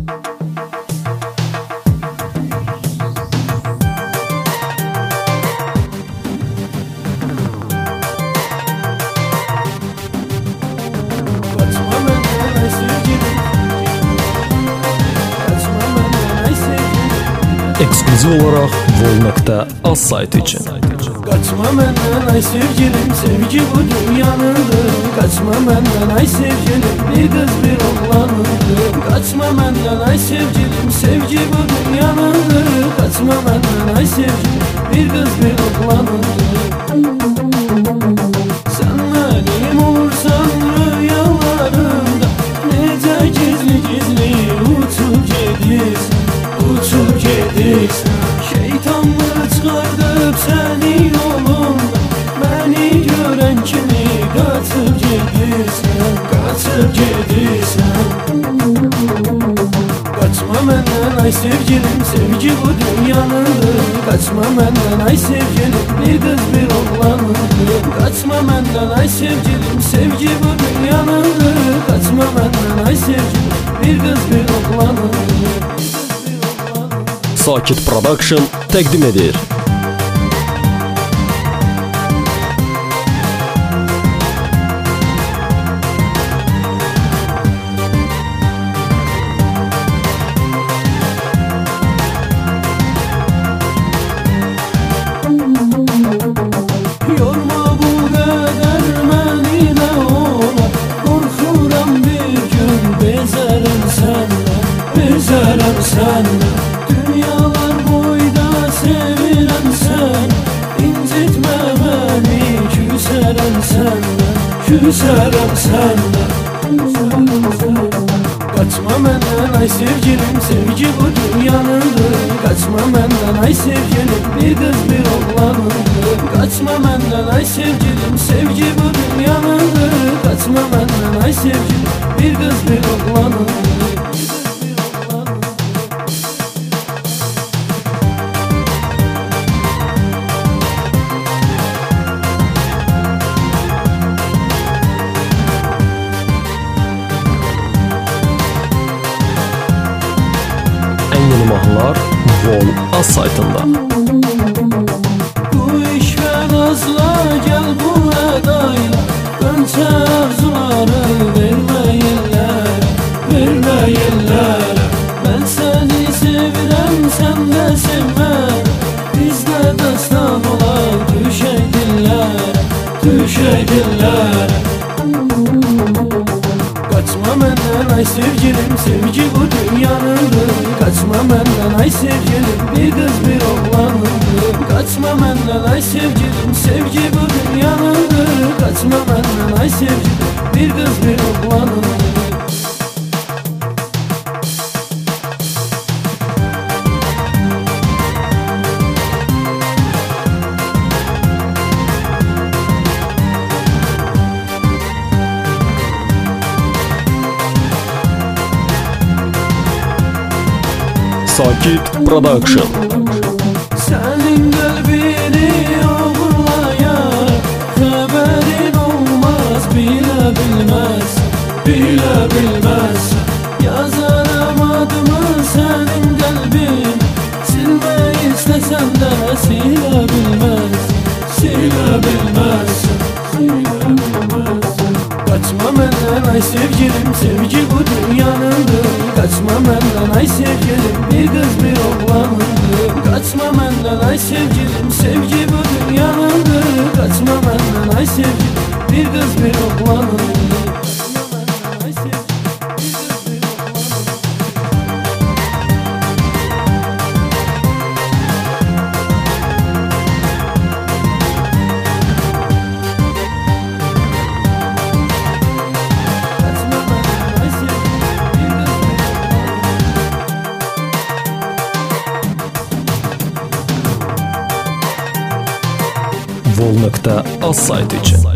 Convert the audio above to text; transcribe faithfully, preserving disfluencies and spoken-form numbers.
Eksklüziv olarak vol.az saytı için. Kaçma benden ay sevgilim, sevgi bu dünyanındır. Kaçma benden ay sevgilim, bir kız bir oğlanındır. Kaçma benden ay sevgilim, sevgi bu dünyanındır. Kaçma benden ay sevgilim, bir kız bir oğlanındır. Sen benim olursan rüyalarımda, nece gizli gizli uçup gidirsen, uçup gidirsen. Şeytanlığı çıkardıp seni yolunda, beni gören kimi kaçıp gidirsen, kaçıp gidirsen. Kaçma benden ay sevgilim, sevgi bu dünyanındır. Kaçma benden ay sevgilim, bir kız bir oğlanındır. Kaçma benden ay sevgilim, sevgi bu dünyanındır. Kaçma benden ay sevgilim, bir kız bir oğlanındır. Sakit Production təqdim edir. Yorma bu kadar məni də ola, qorxuram bir gün bezərəm səndən, bezərəm səndən. Dünyalar boyda sevirəm sən, incitmə məni, küsərəm səndən, küsərəm səndən. Kaçma benden ay sevgilim, sevgi bu dünyanındır. Kaçma benden ay sevgilim, bir kız bir oğlanındır. Kaçma benden ay sevgilim, sevgi bu dünyanındır. Kaçma benden ay sevgilim, bir kız bir oğlanındır. Yeni mahnılar vol.az saytında. Bu iş ve nazla gel bu edayla, Gönçe arzuları vermeyinler, vermeyinler. Ben seni sevirəm, sen de sevmə, bizde destan olan düşey dillere, düşey dillere. Kaçma benden ay sevgilim, sevgi bu dünyanındır. Kaçma benden ay sevgilim, bir kız bir oğlanındır. Kaçma benden ay sevgilim, sevgi bu dünyanındır. Kaçma benden ay sevgilim, bir kız bir oğlanındır. Sakit Production. Senin kalbini oğurlayar, haberin olmaz, bile bilmez, bile bilmez. Yazarım adımı senin kalbin, silmeyi istesem de silebilmez, silebilmez, silebilmez. Kaçma benden ay sevgilim, sevgi bu dünyanındır. Kaçma benden ay sevgilim, bir kız bir oğlanındır. Kaçma benden ay sevgilim, sevgi bu dünyanındır. Kaçma benden ay sevgilim, bir kız bir oğlanındır. vol.az saytı için.